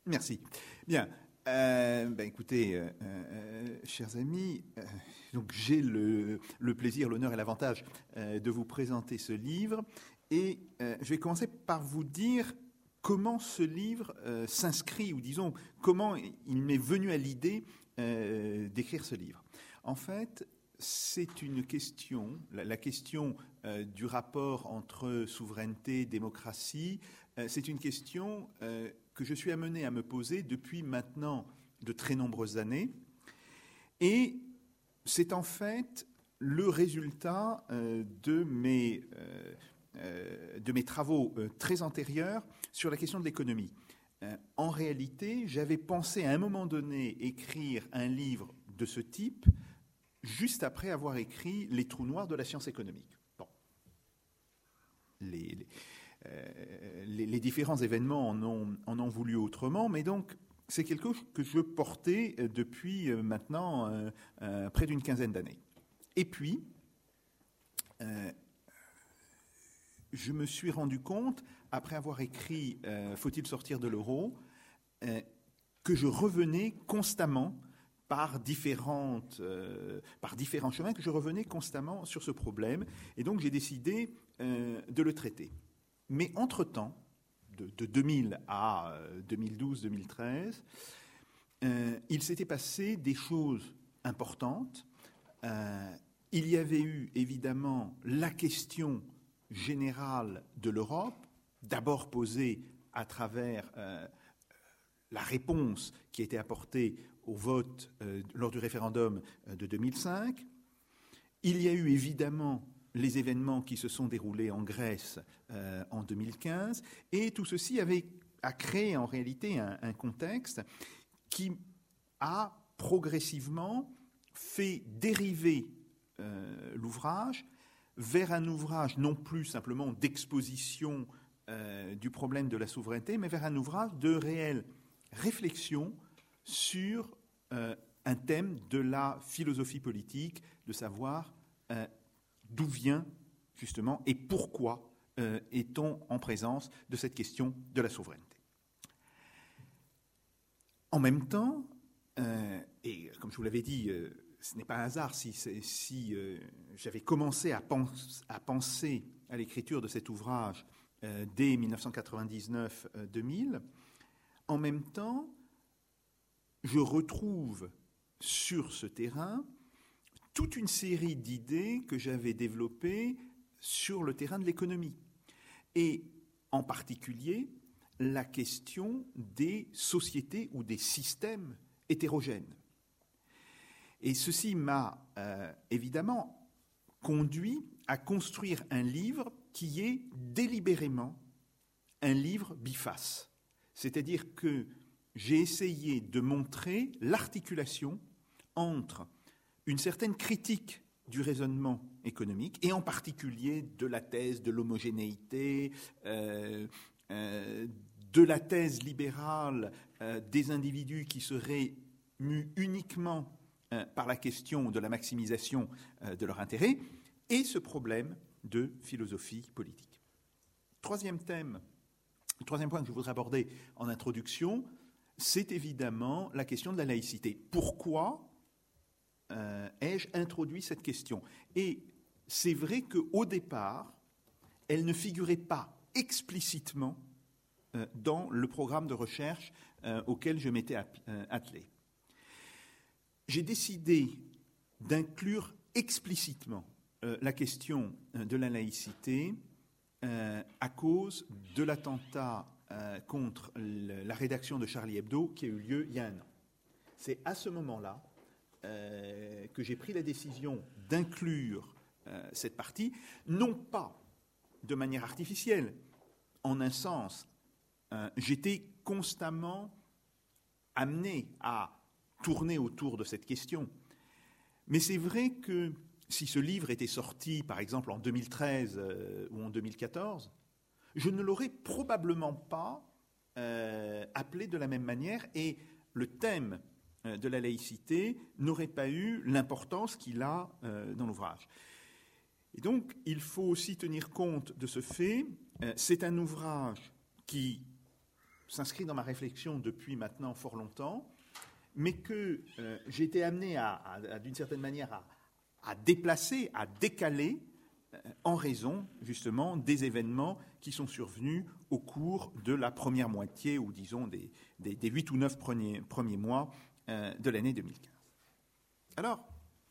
Merci. Bien. Écoutez, chers amis, donc j'ai le plaisir, l'honneur et l'avantage de vous présenter ce livre. Et je vais commencer par vous dire comment ce livre s'inscrit, ou disons, comment il m'est venu à l'idée d'écrire ce livre. En fait, c'est une question, la question du rapport entre souveraineté et démocratie, c'est une question que je suis amené à me poser depuis maintenant de très nombreuses années. Et c'est en fait le résultat de mes travaux très antérieurs sur la question de l'économie. En réalité, j'avais pensé à un moment donné écrire un livre de ce type juste après avoir écrit Les trous noirs de la science économique. Bon. Les différents événements en ont voulu autrement, mais donc c'est quelque chose que je portais depuis maintenant près d'une quinzaine d'années. Et puis, je me suis rendu compte, après avoir écrit « Faut-il sortir de l'euro ?», que je revenais constamment par différents chemins, que je revenais constamment sur ce problème. Et donc, j'ai décidé de le traiter. Mais entre-temps, de 2000 à 2012-2013, il s'était passé des choses importantes. Il y avait eu évidemment la question générale de l'Europe, d'abord posée à travers la réponse qui a été apportée au vote lors du référendum de 2005. Il y a eu évidemment les événements qui se sont déroulés en Grèce en 2015, et tout ceci a créé en réalité un contexte qui a progressivement fait dériver l'ouvrage vers un ouvrage non plus simplement d'exposition du problème de la souveraineté, mais vers un ouvrage de réelle réflexion sur un thème de la philosophie politique, de savoir d'où vient justement et pourquoi est-on en présence de cette question de la souveraineté. En même temps, et comme je vous l'avais dit, ce n'est pas un hasard si j'avais commencé à penser à l'écriture de cet ouvrage dès 1999-2000, en même temps, je retrouve sur ce terrain toute une série d'idées que j'avais développées sur le terrain de l'économie. Et en particulier, la question des sociétés ou des systèmes hétérogènes. Et ceci m'a évidemment conduit à construire un livre qui est délibérément un livre biface. C'est-à-dire que j'ai essayé de montrer l'articulation entre une certaine critique du raisonnement économique, et en particulier de la thèse de l'homogénéité, de la thèse libérale des individus qui seraient mus uniquement par la question de la maximisation de leur intérêt, et ce problème de philosophie politique. Troisième point que je voudrais aborder en introduction, c'est évidemment la question de la laïcité. Pourquoi ai-je introduit cette question ? Et c'est vrai qu'au départ, elle ne figurait pas explicitement dans le programme de recherche auquel je m'étais attelé. J'ai décidé d'inclure explicitement la question de la laïcité à cause de l'attentat contre la rédaction de Charlie Hebdo qui a eu lieu il y a un an. C'est à ce moment-là que j'ai pris la décision d'inclure cette partie, non pas de manière artificielle. En un sens, j'étais constamment amené à tourner autour de cette question. Mais c'est vrai que si ce livre était sorti, par exemple, en 2013 ou en 2014, je ne l'aurais probablement pas appelé de la même manière, et le thème de la laïcité n'aurait pas eu l'importance qu'il a dans l'ouvrage. Et donc, il faut aussi tenir compte de ce fait. C'est un ouvrage qui s'inscrit dans ma réflexion depuis maintenant fort longtemps, mais que j'ai été amené d'une certaine manière à déplacer, à décaler, en raison justement des événements qui sont survenus au cours de la première moitié, ou disons des 8 ou 9 premiers mois de l'année 2015. Alors,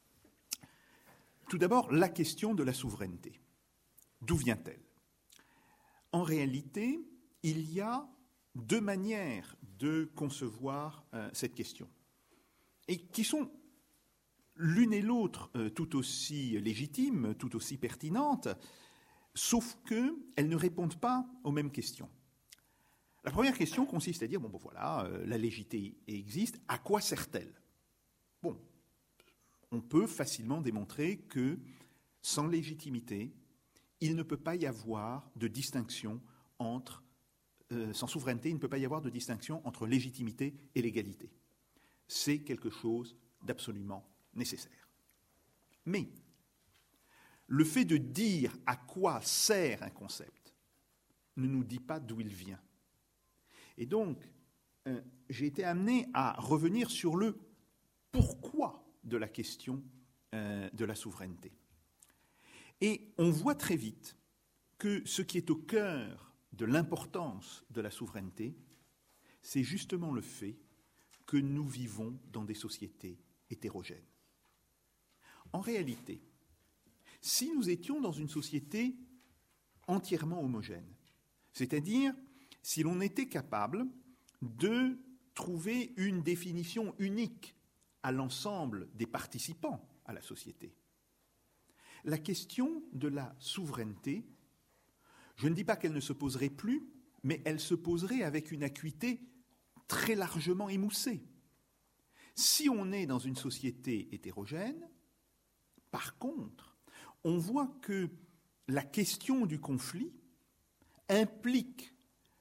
tout d'abord, la question de la souveraineté. D'où vient-elle ? En réalité, il y a deux manières de concevoir cette question, et qui sont l'une et l'autre tout aussi légitimes, tout aussi pertinentes, sauf qu'elles ne répondent pas aux mêmes questions. La première question consiste à dire, bon voilà, la légitimité existe, à quoi sert-elle ? Bon, on peut facilement démontrer que sans légitimité, il ne peut pas y avoir de distinction entre, sans souveraineté, il ne peut pas y avoir de distinction entre légitimité et légalité. C'est quelque chose d'absolument nécessaire. Mais le fait de dire à quoi sert un concept ne nous dit pas d'où il vient. Et donc, j'ai été amené à revenir sur le pourquoi de la question de la souveraineté. Et on voit très vite que ce qui est au cœur de l'importance de la souveraineté, c'est justement le fait que nous vivons dans des sociétés hétérogènes. En réalité, si nous étions dans une société entièrement homogène, c'est-à-dire si l'on était capable de trouver une définition unique à l'ensemble des participants à la société, la question de la souveraineté, je ne dis pas qu'elle ne se poserait plus, mais elle se poserait avec une acuité très largement émoussée. Si on est dans une société hétérogène, par contre, on voit que la question du conflit implique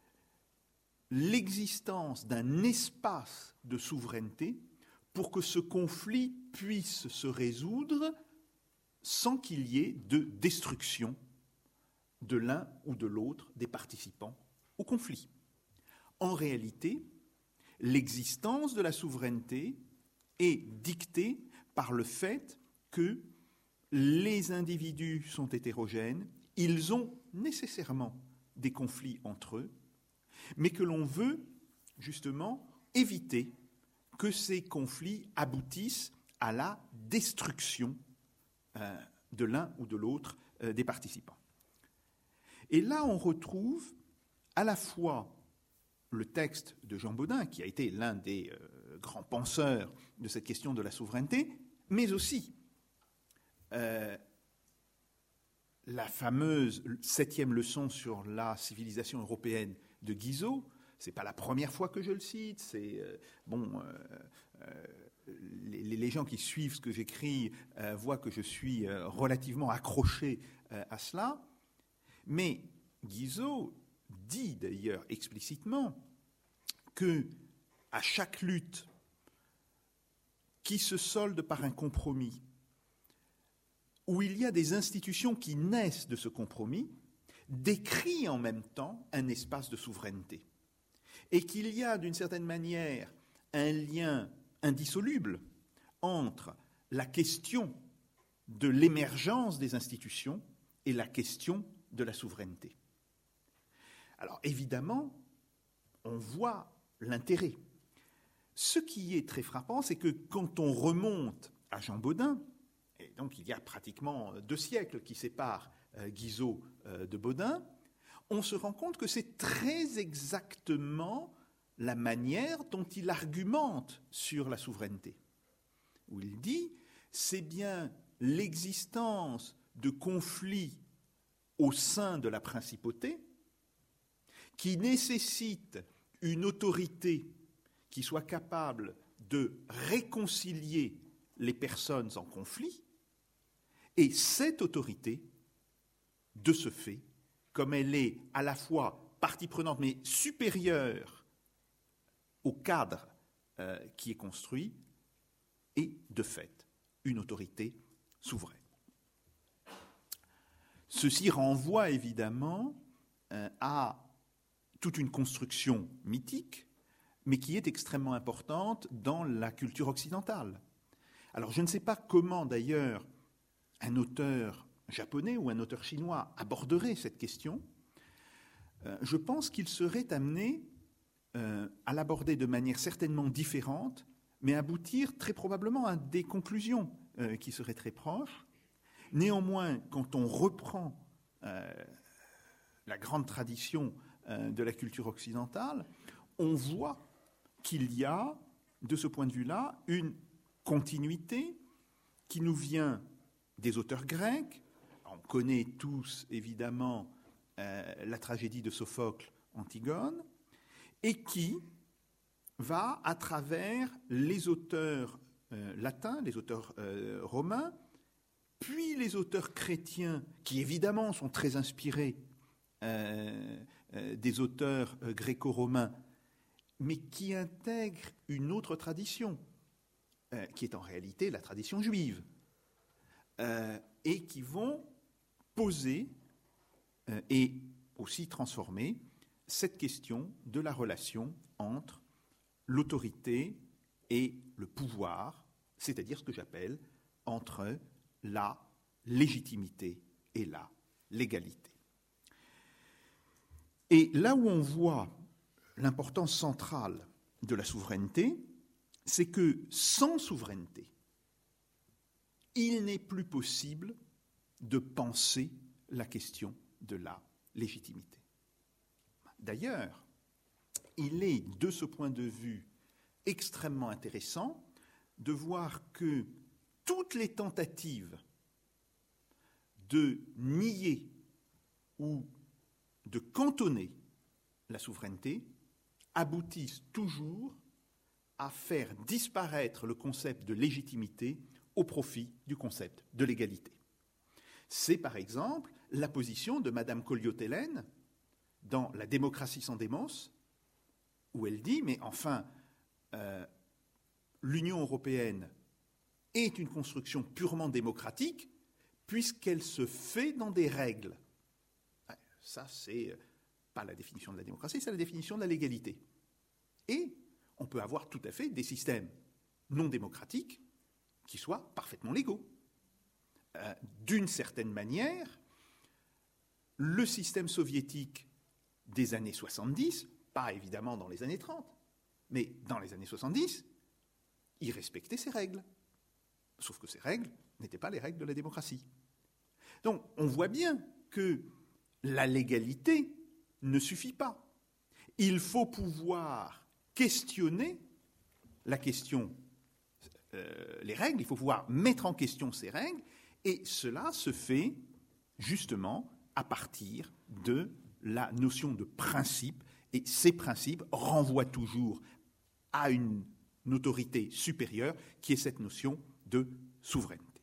l'existence d'un espace de souveraineté pour que ce conflit puisse se résoudre sans qu'il y ait de destruction de l'un ou de l'autre des participants au conflit. En réalité, l'existence de la souveraineté est dictée par le fait que les individus sont hétérogènes, ils ont nécessairement des conflits entre eux, mais que l'on veut justement éviter que ces conflits aboutissent à la destruction de l'un ou de l'autre des participants. Et là, on retrouve à la fois le texte de Jean Bodin, qui a été l'un des grands penseurs de cette question de la souveraineté, mais aussi la fameuse 7e leçon sur la civilisation européenne de Guizot. Ce n'est pas la première fois que je le cite, les gens qui suivent ce que j'écris voient que je suis relativement accroché à cela. Mais Guizot dit d'ailleurs explicitement que à chaque lutte qui se solde par un compromis, où il y a des institutions qui naissent de ce compromis, décrit en même temps un espace de souveraineté. Et qu'il y a d'une certaine manière un lien indissoluble entre la question de l'émergence des institutions et la question de la souveraineté. Alors évidemment, on voit l'intérêt. Ce qui est très frappant, c'est que quand on remonte à Jean Bodin, et donc il y a pratiquement 2 siècles qui séparent Guizot de Bodin, on se rend compte que c'est très exactement la manière dont il argumente sur la souveraineté. Où il dit, c'est bien l'existence de conflits au sein de la principauté qui nécessite une autorité qui soit capable de réconcilier les personnes en conflit, et cette autorité, de ce fait, comme elle est à la fois partie prenante mais supérieure au cadre qui est construit, est de fait une autorité souveraine. Ceci renvoie évidemment à toute une construction mythique, mais qui est extrêmement importante dans la culture occidentale. Alors je ne sais pas comment d'ailleurs un auteur japonais ou un auteur chinois aborderait cette question. Je pense qu'il serait amené à l'aborder de manière certainement différente, mais aboutir très probablement à des conclusions qui seraient très proches. Néanmoins, quand on reprend la grande tradition de la culture occidentale, on voit qu'il y a, de ce point de vue-là, une continuité qui nous vient des auteurs grecs. On connaît tous, évidemment, la tragédie de Sophocle, Antigone, et qui va, à travers les auteurs latins, les auteurs romains, puis les auteurs chrétiens, qui évidemment sont très inspirés des auteurs gréco-romains, mais qui intègrent une autre tradition, qui est en réalité la tradition juive, et qui vont poser et aussi transformer cette question de la relation entre l'autorité et le pouvoir, c'est-à-dire ce que j'appelle entre la légitimité et la légalité. Et là où on voit l'importance centrale de la souveraineté, c'est que sans souveraineté, il n'est plus possible de penser la question de la légitimité. D'ailleurs, il est, de ce point de vue, extrêmement intéressant de voir que toutes les tentatives de nier ou de cantonner la souveraineté aboutissent toujours à faire disparaître le concept de légitimité au profit du concept de légalité. C'est par exemple la position de Madame Colliotte-Hélène dans La démocratie sans démence, où elle dit, mais enfin, l'Union européenne est une construction purement démocratique puisqu'elle se fait dans des règles. Ça, c'est pas la définition de la démocratie, c'est la définition de la légalité. Et on peut avoir tout à fait des systèmes non démocratiques qui soient parfaitement légaux. D'une certaine manière, le système soviétique des années 70, pas évidemment dans les années 30, mais dans les années 70, il respectait ses règles. Sauf que ces règles n'étaient pas les règles de la démocratie. Donc on voit bien que la légalité ne suffit pas. Il faut pouvoir questionner la question, les règles, il faut pouvoir mettre en question ces règles, et cela se fait justement à partir de la notion de principe, et ces principes renvoient toujours à une autorité supérieure qui est cette notion de souveraineté.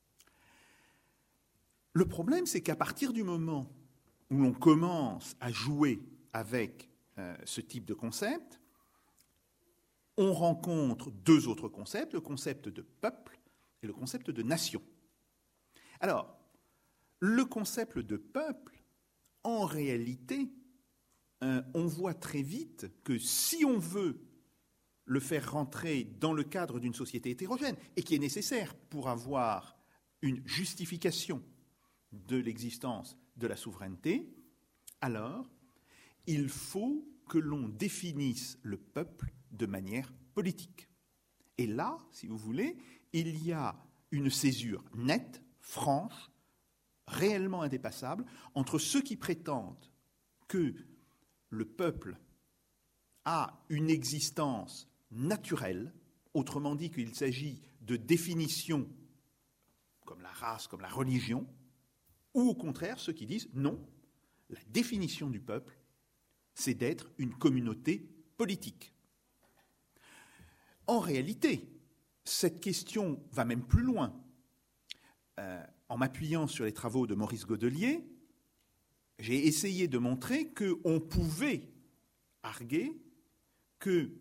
Le problème, c'est qu'à partir du moment où l'on commence à jouer avec ce type de concept, on rencontre deux autres concepts, le concept de peuple et le concept de nation. Alors, le concept de peuple, en réalité, on voit très vite que si on veut le faire rentrer dans le cadre d'une société hétérogène, et qui est nécessaire pour avoir une justification de l'existence de la souveraineté, alors il faut que l'on définisse le peuple de manière politique. Et là, si vous voulez, il y a une césure nette, franche, réellement indépassable, entre ceux qui prétendent que le peuple a une existence naturelle, autrement dit qu'il s'agit de définitions comme la race, comme la religion, ou au contraire ceux qui disent non, la définition du peuple, c'est d'être une communauté politique. En réalité, cette question va même plus loin. En m'appuyant sur les travaux de Maurice Godelier, j'ai essayé de montrer qu'on pouvait arguer que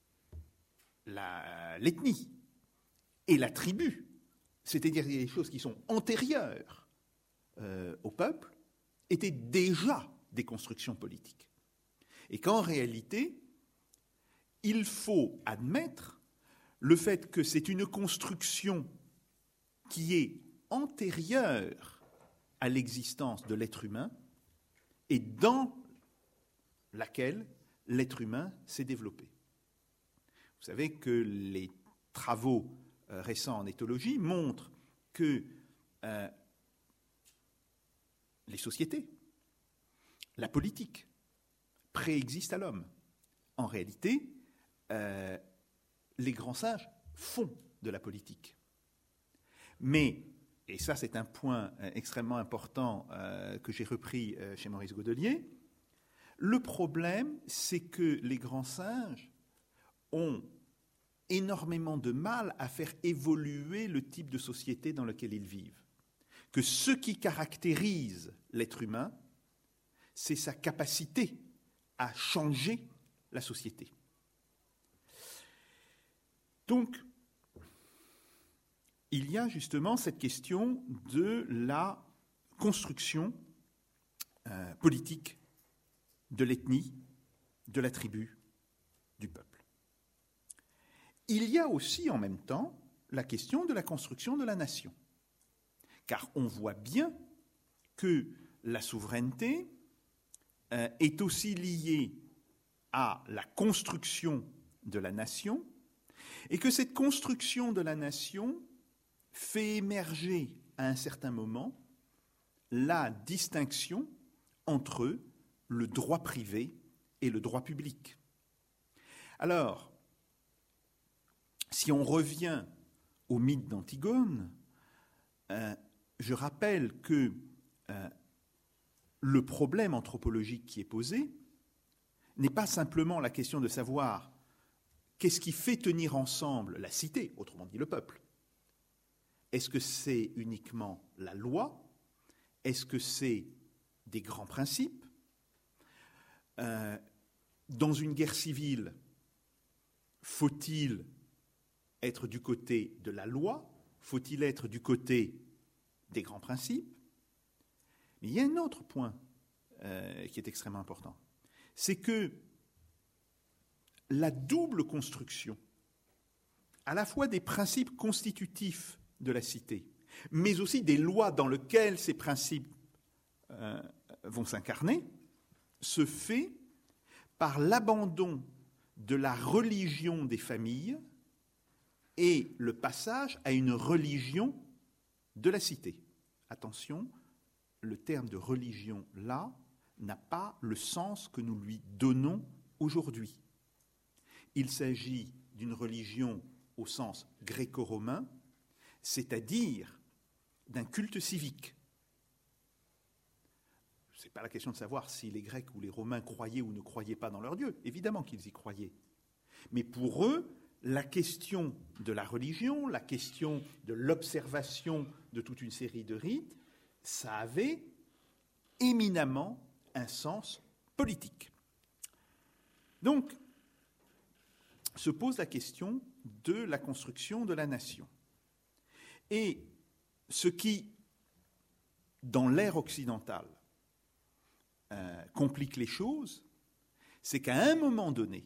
l'ethnie et la tribu, c'est-à-dire des choses qui sont antérieures au peuple, étaient déjà des constructions politiques. Et qu'en réalité, il faut admettre le fait que c'est une construction qui est antérieure à l'existence de l'être humain et dans laquelle l'être humain s'est développé. Vous savez que les travaux récents en éthologie montrent que les sociétés, la politique, préexistent à l'homme. En réalité, les grands sages font de la politique. Mais, et ça c'est un point extrêmement important que j'ai repris chez Maurice Godelier, le problème c'est que les grands sages ont énormément de mal à faire évoluer le type de société dans lequel ils vivent. Que ce qui caractérise l'être humain, c'est sa capacité à changer la société. Donc, il y a justement cette question de la construction politique de l'ethnie, de la tribu, du peuple. Il y a aussi en même temps la question de la construction de la nation. Car on voit bien que la souveraineté est aussi liée à la construction de la nation et que cette construction de la nation fait émerger à un certain moment la distinction entre le droit privé et le droit public. Alors, si on revient au mythe d'Antigone, je rappelle que le problème anthropologique qui est posé n'est pas simplement la question de savoir qu'est-ce qui fait tenir ensemble la cité, autrement dit le peuple. Est-ce que c'est uniquement la loi? Est-ce que c'est des grands principes? Dans une guerre civile, faut-il être du côté de la loi? Faut-il être du côté des grands principes? Mais il y a un autre point qui est extrêmement important. C'est que la double construction, à la fois des principes constitutifs de la cité, mais aussi des lois dans lesquelles ces principes vont s'incarner, se fait par l'abandon de la religion des familles et le passage à une religion de la cité. Attention, le terme de religion, là, n'a pas le sens que nous lui donnons aujourd'hui. Il s'agit d'une religion au sens gréco-romain, c'est-à-dire d'un culte civique. Ce n'est pas la question de savoir si les Grecs ou les Romains croyaient ou ne croyaient pas dans leur Dieu. Évidemment qu'ils y croyaient. Mais pour eux, la question de la religion, la question de l'observation de toute une série de rites, ça avait éminemment un sens politique. Donc, se pose la question de la construction de la nation. Et ce qui, dans l'ère occidentale, complique les choses, c'est qu'à un moment donné,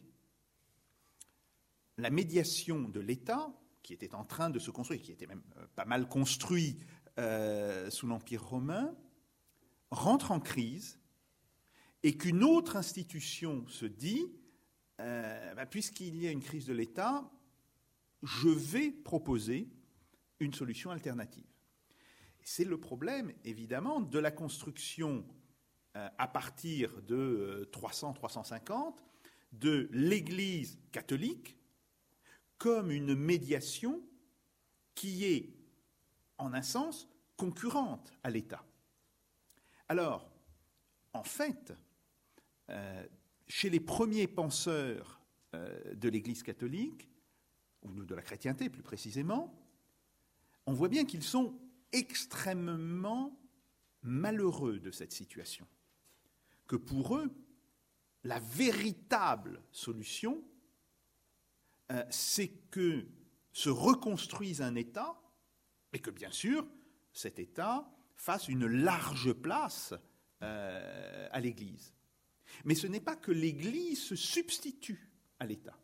la médiation de l'État, qui était en train de se construire, qui était même pas mal construit sous l'Empire romain, rentre en crise et qu'une autre institution se dit puisqu'il y a une crise de l'État, je vais proposer une solution alternative. C'est le problème, évidemment, de la construction à partir de 300-350 de l'Église catholique comme une médiation qui est, en un sens, concurrente à l'État. Alors, en fait, chez les premiers penseurs de l'Église catholique, ou de la chrétienté plus précisément, on voit bien qu'ils sont extrêmement malheureux de cette situation. Que pour eux, la véritable solution, c'est que se reconstruise un État, et que bien sûr, cet État fasse une large place à l'Église. Mais ce n'est pas que l'Église se substitue à l'État.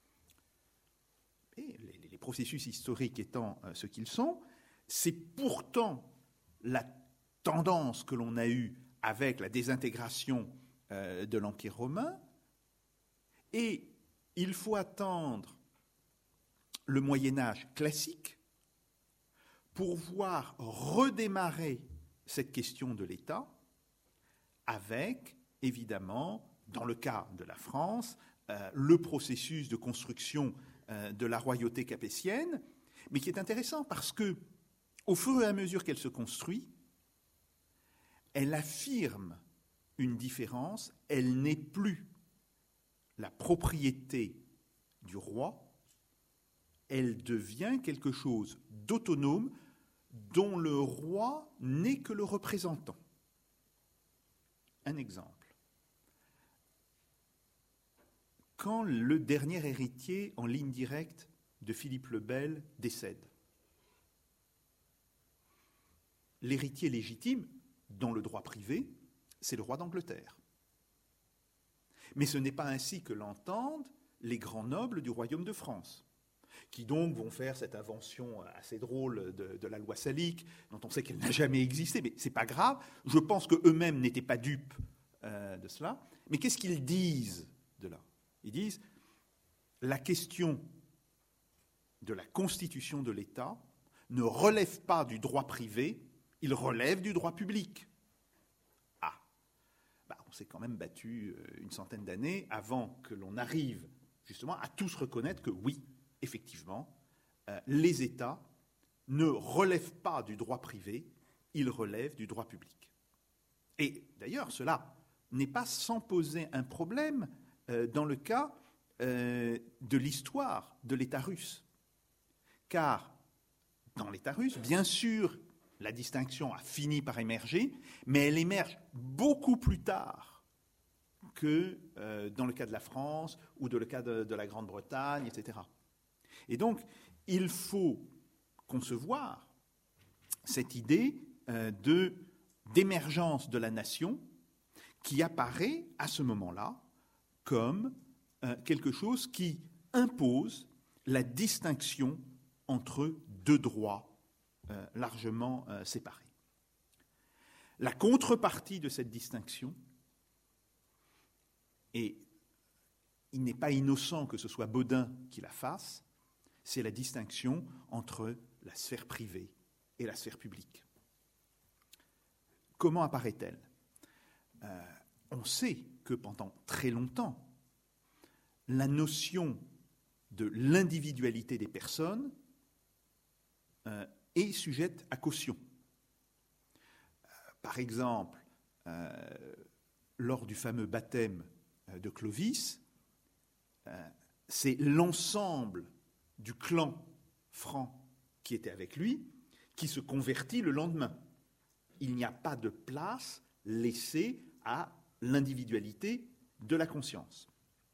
Et les processus historiques étant ce qu'ils sont, c'est pourtant la tendance que l'on a eue avec la désintégration de l'Empire romain, et il faut attendre le Moyen-Âge classique pour voir redémarrer cette question de l'État avec, évidemment, dans le cas de la France, le processus de construction de la royauté capétienne, mais qui est intéressant parce que, au fur et à mesure qu'elle se construit, elle affirme une différence, elle n'est plus la propriété du roi, elle devient quelque chose d'autonome dont le roi n'est que le représentant. Un exemple. Quand le dernier héritier en ligne directe de Philippe le Bel décède, l'héritier légitime, dans le droit privé, c'est le roi d'Angleterre. Mais ce n'est pas ainsi que l'entendent les grands nobles du royaume de France, qui donc vont faire cette invention assez drôle de la loi salique, dont on sait qu'elle n'a jamais existé, mais ce n'est pas grave. Je pense qu'eux-mêmes n'étaient pas dupes de cela. Mais qu'est-ce qu'ils disent de là? Ils disent, la question de la constitution de l'État ne relève pas du droit privé, il relève du droit public. On s'est quand même battu une centaine d'années avant que l'on arrive justement à tous reconnaître que oui, effectivement, les États ne relèvent pas du droit privé, ils relèvent du droit public. Et d'ailleurs, cela n'est pas sans poser un problème dans le cas de l'histoire de l'État russe. Car dans l'État russe, bien sûr, la distinction a fini par émerger, mais elle émerge beaucoup plus tard que dans le cas de la France ou dans le cas de la Grande-Bretagne, etc. Et donc, il faut concevoir cette idée d'émergence de la nation qui apparaît à ce moment-là comme quelque chose qui impose la distinction entre deux droits largement séparés. La contrepartie de cette distinction, et il n'est pas innocent que ce soit Bodin qui la fasse, c'est la distinction entre la sphère privée et la sphère publique. Comment apparaît-elle ? On sait que pendant très longtemps, la notion de l'individualité des personnes est sujette à caution. Par exemple, lors du fameux baptême de Clovis, c'est l'ensemble du clan franc qui était avec lui qui se convertit le lendemain. Il n'y a pas de place laissée à l'individualité de la conscience.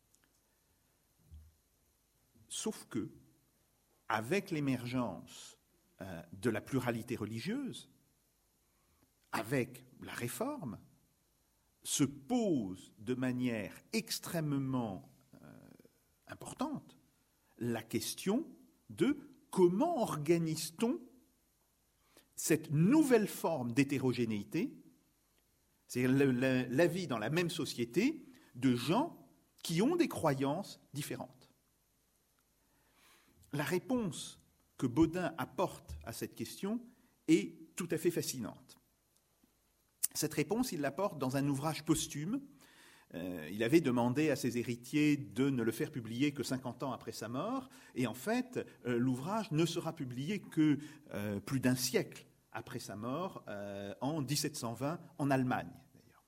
Sauf que, avec l'émergence de la pluralité religieuse, avec la Réforme, se pose de manière extrêmement importante la question de comment organise-t-on cette nouvelle forme d'hétérogénéité, c'est-à-dire la vie dans la même société de gens qui ont des croyances différentes. La réponse que Bodin apporte à cette question est tout à fait fascinante. Cette réponse, il l'apporte dans un ouvrage posthume. Il avait demandé à ses héritiers de ne le faire publier que 50 ans après sa mort, et en fait, l'ouvrage ne sera publié que plus d'un siècle après sa mort, en 1720, en Allemagne, d'ailleurs.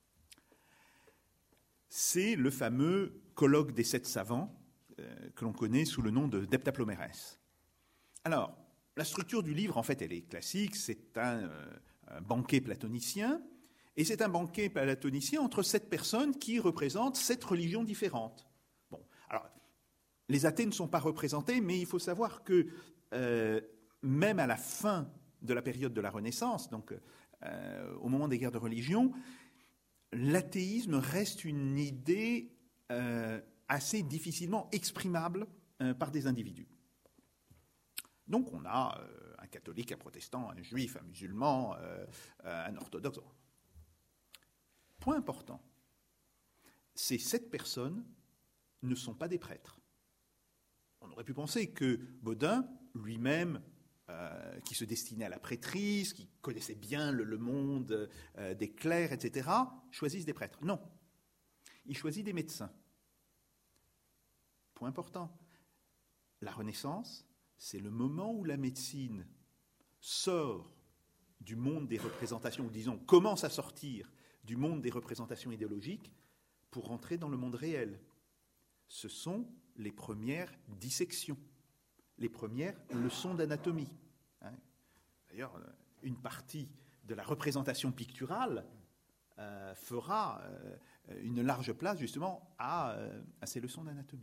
C'est le fameux colloque des 7 savants, que l'on connaît sous le nom de Deptaplomeres. Alors, la structure du livre, en fait, elle est classique, c'est un banquet platonicien, et c'est un banquet platonicien entre 7 personnes qui représentent 7 religions différentes. Bon, alors, les athées ne sont pas représentées, mais il faut savoir que même à la fin de la période de la Renaissance, donc au moment des guerres de religion, l'athéisme reste une idée assez difficilement exprimable par des individus. Donc on a un catholique, un protestant, un juif, un musulman, un orthodoxe. Point important, ces 7 personnes ne sont pas des prêtres. On aurait pu penser que Bodin, lui-même, qui se destinait à la prêtrise, qui connaissait bien le monde des clercs, etc., choisisse des prêtres. Non, il choisit des médecins. Point important, la Renaissance, c'est le moment où la médecine sort du monde des représentations, ou disons, commence à sortir du monde des représentations idéologiques pour rentrer dans le monde réel. Ce sont les premières dissections, les premières leçons d'anatomie. D'ailleurs, une partie de la représentation picturale fera une large place justement à ces leçons d'anatomie.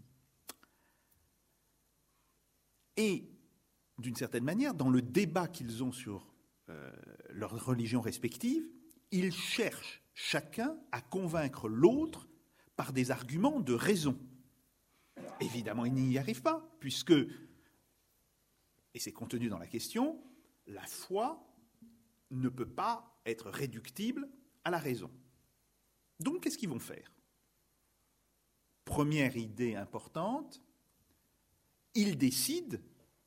Et, d'une certaine manière, dans le débat qu'ils ont sur leurs religions respectives, ils cherchent chacun à convaincre l'autre par des arguments de raison. Évidemment, ils n'y arrivent pas, puisque, et c'est contenu dans la question, la foi ne peut pas être réductible à la raison. Donc, qu'est-ce qu'ils vont faire ? Première idée importante, ils décident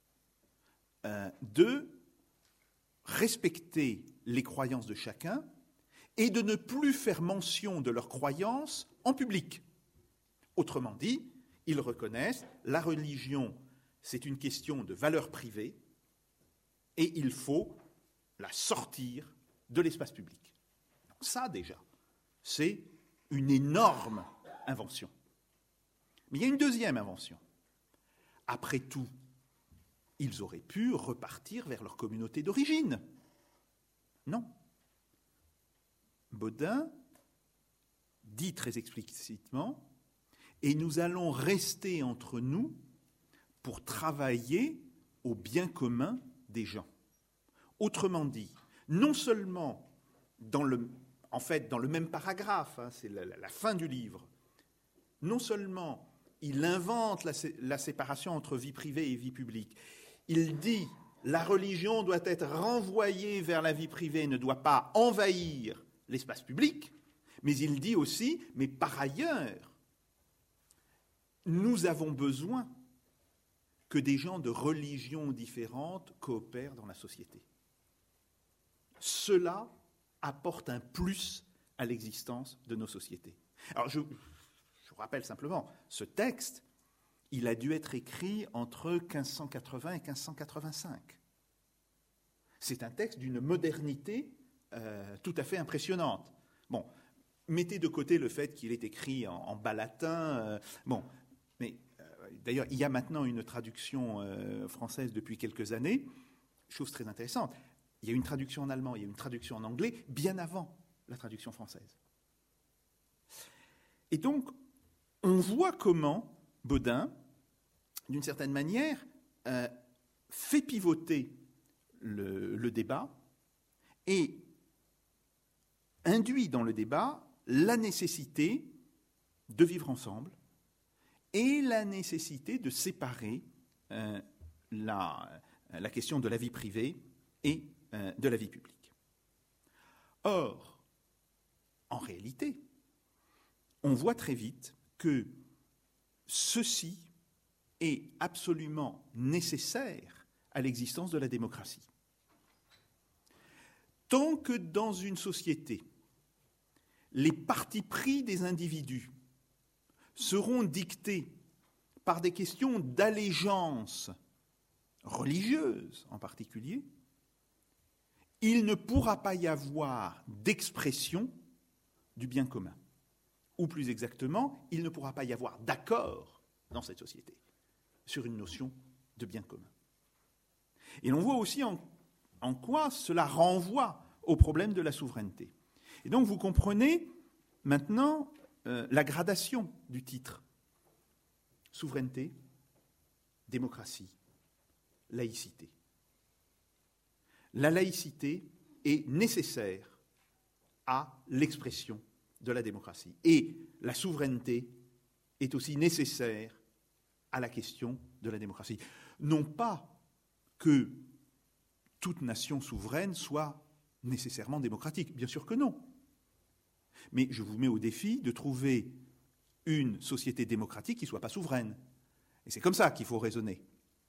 de respecter les croyances de chacun et de ne plus faire mention de leurs croyances en public. Autrement dit, ils reconnaissent la religion, c'est une question de valeur privée et il faut la sortir de l'espace public. Donc ça, déjà, c'est une énorme invention. Mais il y a une deuxième invention. Après tout, ils auraient pu repartir vers leur communauté d'origine. Non. Bodin dit très explicitement « Et nous allons rester entre nous pour travailler au bien commun des gens ». Autrement dit, non seulement dans le même paragraphe, c'est la fin du livre, non seulement il invente la séparation entre vie privée et vie publique, il dit la religion doit être renvoyée vers la vie privée, ne doit pas envahir l'espace public, mais il dit aussi, mais par ailleurs, nous avons besoin que des gens de religions différentes coopèrent dans la société. Cela apporte un plus à l'existence de nos sociétés. Alors je vous rappelle simplement, ce texte, il a dû être écrit entre 1580 et 1585. C'est un texte d'une modernité tout à fait impressionnante. Bon, mettez de côté le fait qu'il est écrit en bas latin. Mais d'ailleurs, il y a maintenant une traduction française depuis quelques années, chose très intéressante. Il y a une traduction en allemand, il y a une traduction en anglais, bien avant la traduction française. Et donc, on voit comment Bodin, d'une certaine manière, fait pivoter le débat et induit dans le débat la nécessité de vivre ensemble et la nécessité de séparer la question de la vie privée et de la vie publique. Or, en réalité, on voit très vite que ceci est absolument nécessaire à l'existence de la démocratie. Tant que dans une société, les partis pris des individus seront dictés par des questions d'allégeance religieuse en particulier, il ne pourra pas y avoir d'expression du bien commun. Ou plus exactement, il ne pourra pas y avoir d'accord dans cette société sur une notion de bien commun. Et l'on voit aussi en quoi cela renvoie au problème de la souveraineté. Et donc vous comprenez maintenant la gradation du titre. Souveraineté, démocratie, laïcité. La laïcité est nécessaire à l'expression de la démocratie. Et la souveraineté est aussi nécessaire à la question de la démocratie. Non pas que toute nation souveraine soit nécessairement démocratique, bien sûr que non. Mais je vous mets au défi de trouver une société démocratique qui ne soit pas souveraine. Et c'est comme ça qu'il faut raisonner.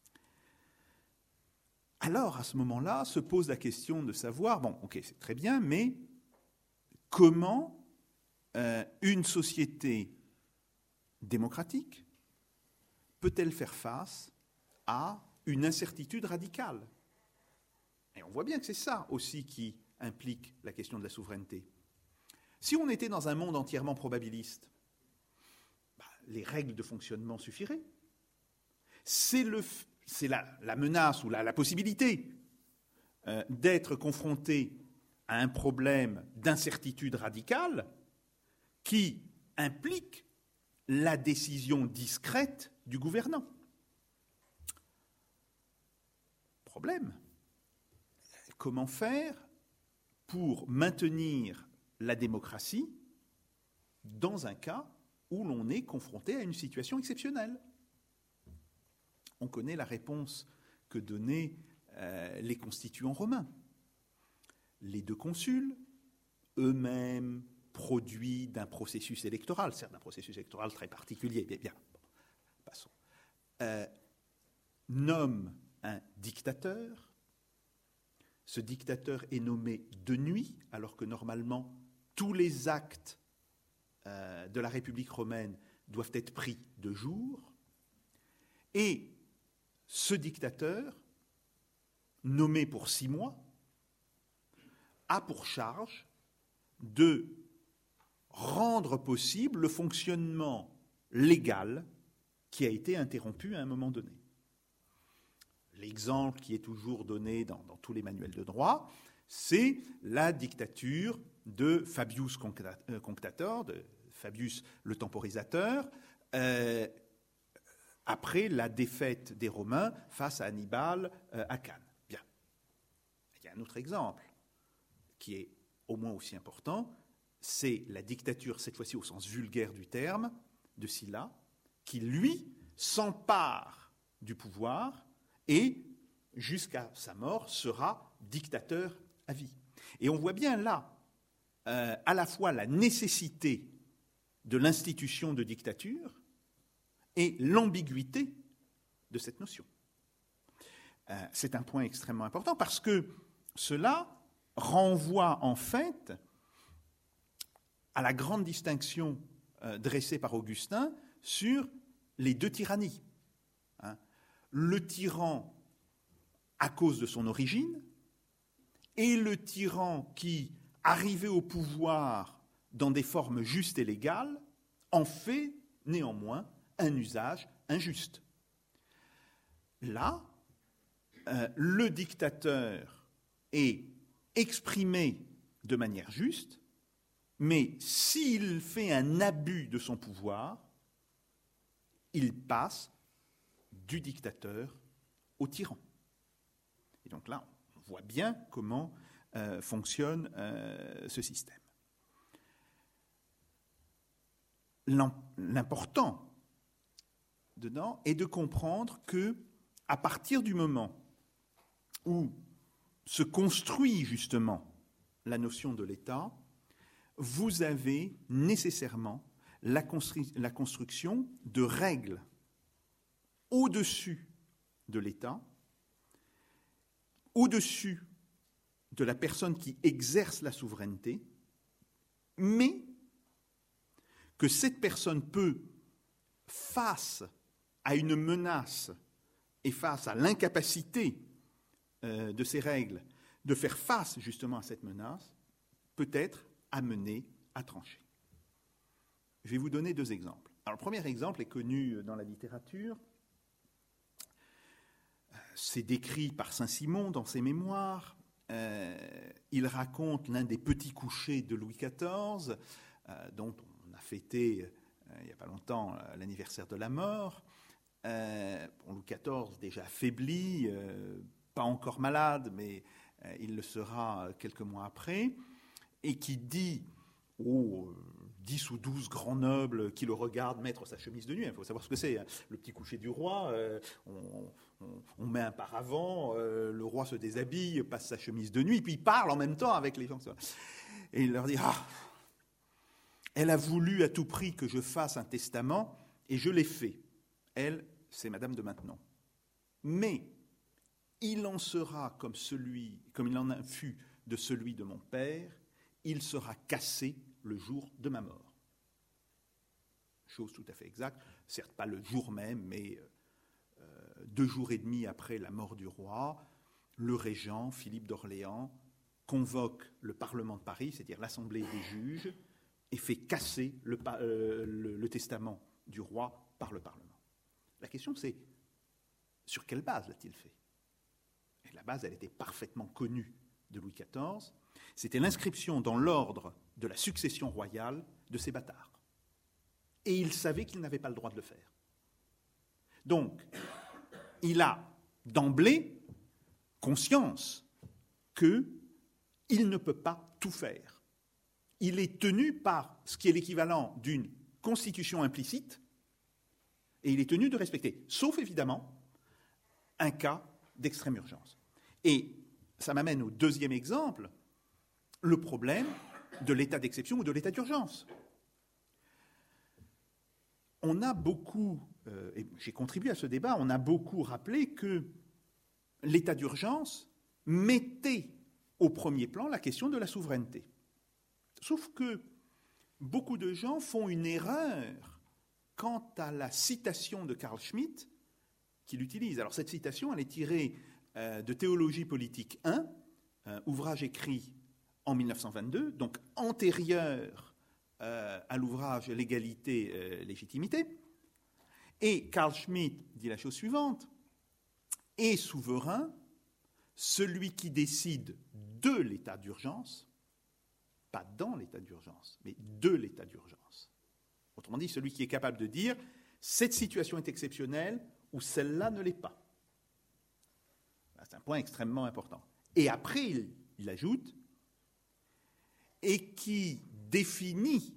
Alors, à ce moment-là, se pose la question de savoir, bon, ok, c'est très bien, mais comment une société démocratique peut-elle faire face à une incertitude radicale? Et on voit bien que c'est ça aussi qui implique la question de la souveraineté. Si on était dans un monde entièrement probabiliste, les règles de fonctionnement suffiraient. C'est la menace ou la possibilité d'être confronté à un problème d'incertitude radicale qui implique la décision discrète du gouvernant. Problème. Comment faire pour maintenir la démocratie dans un cas où l'on est confronté à une situation exceptionnelle? On connaît la réponse que donnaient les constituants romains. Les deux consuls, eux-mêmes produits d'un processus électoral, certes d'un processus électoral très particulier, bien, passons, nomment un dictateur. Ce dictateur est nommé de nuit, alors que normalement tous les actes de la République romaine doivent être pris de jour. Et ce dictateur, nommé pour 6 mois, a pour charge de rendre possible le fonctionnement légal qui a été interrompu à un moment donné. L'exemple qui est toujours donné dans tous les manuels de droit, c'est la dictature de Fabius Conctator, de Fabius le temporisateur, après la défaite des Romains face à Hannibal à Cannes. Bien. Il y a un autre exemple qui est au moins aussi important, c'est la dictature, cette fois-ci au sens vulgaire du terme, de Sylla, qui, lui, s'empare du pouvoir et, jusqu'à sa mort, sera dictateur à vie. Et on voit bien là, à la fois la nécessité de l'institution de dictature et l'ambiguïté de cette notion. C'est un point extrêmement important parce que cela renvoie en fait à la grande distinction dressée par Augustin sur les deux tyrannies. Le tyran à cause de son origine et le tyran qui, arrivé au pouvoir dans des formes justes et légales, en fait néanmoins un usage injuste. Là, le dictateur est exprimé de manière juste, mais s'il fait un abus de son pouvoir, il passe du dictateur au tyran. Et donc là, on voit bien comment fonctionne ce système. L'important dedans est de comprendre que, à partir du moment où se construit justement la notion de l'État, vous avez nécessairement la construction de règles au-dessus de l'État, au-dessus de la personne qui exerce la souveraineté, mais que cette personne peut, face à une menace et face à l'incapacité de ces règles, de faire face justement à cette menace, peut être amenée à trancher. Je vais vous donner 2 exemples. Alors, le premier exemple est connu dans la littérature. C'est décrit par Saint-Simon dans ses mémoires. Il raconte l'un des petits couchers de Louis XIV, dont on a fêté il n'y a pas longtemps l'anniversaire de la mort. Louis XIV déjà affaibli, pas encore malade, mais il le sera quelques mois après, et qui dit au 10 ou 12 grands nobles qui le regardent mettre sa chemise de nuit. Il faut savoir ce que c'est, hein. Le petit coucher du roi, on met un paravent, le roi se déshabille, passe sa chemise de nuit, puis il parle en même temps avec les gens. Et il leur dit « Ah, elle a voulu à tout prix que je fasse un testament, et je l'ai fait. Elle, c'est Madame de Maintenon. Mais il en sera comme il en fut de celui de mon père, il sera cassé le jour de ma mort. » Chose tout à fait exacte, certes pas le jour même, mais 2 jours et demi après la mort du roi, le régent, Philippe d'Orléans, convoque le Parlement de Paris, c'est-à-dire l'Assemblée des juges, et fait casser le testament du roi par le Parlement. La question, c'est sur quelle base l'a-t-il fait ? Et la base, elle était parfaitement connue de Louis XIV. C'était l'inscription dans l'ordre de la succession royale de ces bâtards. Et il savait qu'il n'avait pas le droit de le faire. Donc, il a d'emblée conscience qu'il ne peut pas tout faire. Il est tenu par ce qui est l'équivalent d'une constitution implicite, et il est tenu de respecter, sauf évidemment un cas d'extrême urgence. Et ça m'amène au deuxième exemple, le problème de l'état d'exception ou de l'état d'urgence. On a beaucoup, et j'ai contribué à ce débat, on a beaucoup rappelé que l'état d'urgence mettait au premier plan la question de la souveraineté. Sauf que beaucoup de gens font une erreur quant à la citation de Carl Schmitt qu'il utilise. Alors cette citation, elle est tirée de Théologie politique 1, un ouvrage écrit en 1922, donc antérieur à l'ouvrage L'égalité, légitimité. Et Carl Schmitt dit la chose suivante: « Est souverain celui qui décide de l'état d'urgence, pas dans l'état d'urgence, mais de l'état d'urgence. » Autrement dit, celui qui est capable de dire « cette situation est exceptionnelle » ou « celle-là ne l'est pas ». C'est un point extrêmement important. Et après, il ajoute « et qui définit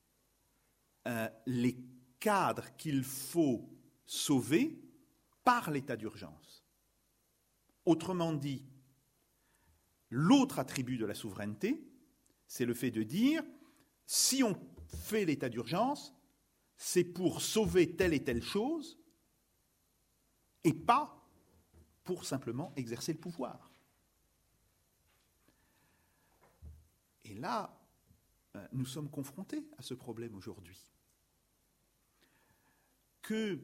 les cadres qu'il faut sauver par l'état d'urgence ». Autrement dit, l'autre attribut de la souveraineté, c'est le fait de dire, si on fait l'état d'urgence, c'est pour sauver telle et telle chose, et pas pour simplement exercer le pouvoir. Et là, nous sommes confrontés à ce problème aujourd'hui. Que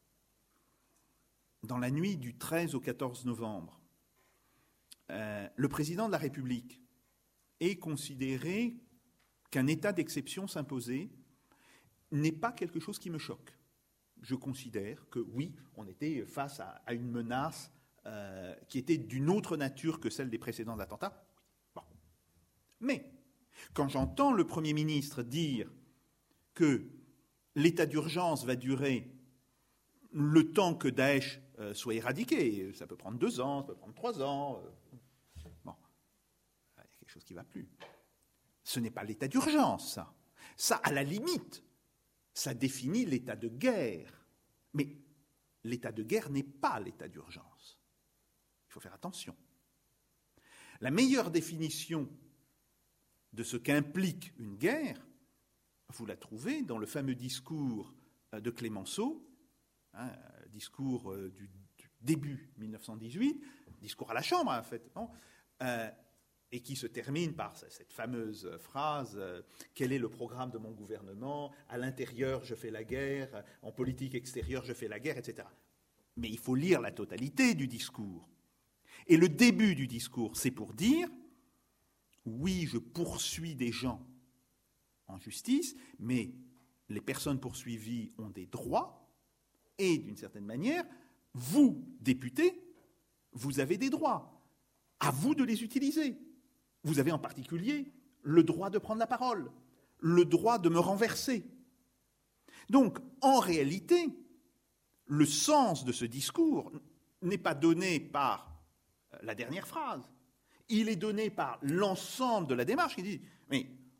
dans la nuit du 13 au 14 novembre, le président de la République ait considéré qu'un état d'exception s'imposait n'est pas quelque chose qui me choque. Je considère que oui, on était face à une menace qui était d'une autre nature que celle des précédents attentats. Bon. Mais quand j'entends le Premier ministre dire que l'état d'urgence va durer le temps que Daesh soit éradiqué, ça peut prendre 2 ans, ça peut prendre 3 ans, bon, il y a quelque chose qui ne va plus. Ce n'est pas l'état d'urgence, ça. Ça, à la limite, ça définit l'état de guerre. Mais l'état de guerre n'est pas l'état d'urgence. Il faut faire attention. La meilleure définition de ce qu'implique une guerre, vous la trouvez dans le fameux discours de Clémenceau, discours du début 1918, discours à la Chambre en fait, non et qui se termine par cette fameuse phrase « Quel est le programme de mon gouvernement ? À l'intérieur, je fais la guerre. En politique extérieure, je fais la guerre, etc. » Mais il faut lire la totalité du discours. Et le début du discours, c'est pour dire « Oui, je poursuis des gens en justice, mais les personnes poursuivies ont des droits et, d'une certaine manière, vous, députés, vous avez des droits. À vous de les utiliser. Vous avez en particulier le droit de prendre la parole, le droit de me renverser. » Donc, en réalité, le sens de ce discours n'est pas donné par la dernière phrase. Il est donné par l'ensemble de la démarche qui dit « Mais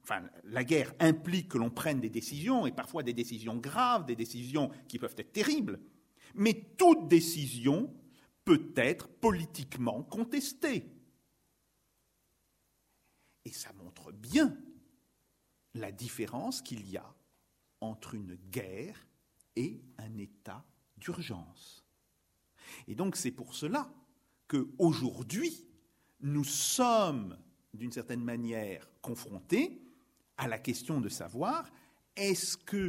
la guerre implique que l'on prenne des décisions, et parfois des décisions graves, des décisions qui peuvent être terribles, mais toute décision peut être politiquement contestée. Et ça montre bien la différence qu'il y a entre une guerre et un état d'urgence. Et donc c'est pour cela qu'aujourd'hui, nous sommes, d'une certaine manière, confrontés à la question de savoir est-ce que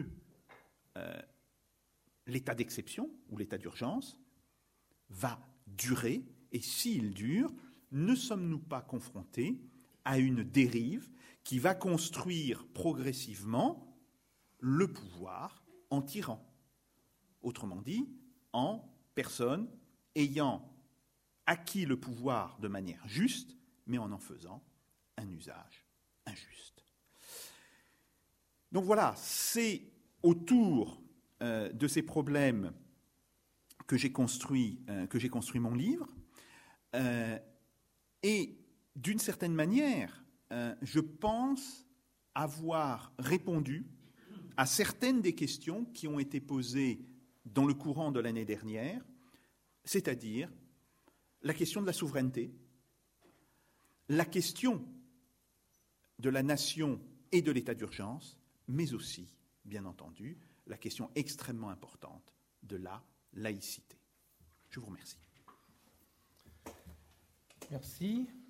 l'état d'exception ou l'état d'urgence va durer, et s'il dure, ne sommes-nous pas confrontés à une dérive qui va construire progressivement le pouvoir en tyran. Autrement dit, en personne ayant acquis le pouvoir de manière juste, mais en faisant un usage injuste. Donc voilà, c'est autour de ces problèmes que j'ai construit mon livre. Et d'une certaine manière, je pense avoir répondu à certaines des questions qui ont été posées dans le courant de l'année dernière, c'est-à-dire la question de la souveraineté, la question de la nation et de l'état d'urgence, mais aussi, bien entendu, la question extrêmement importante de la laïcité. Je vous remercie. Merci.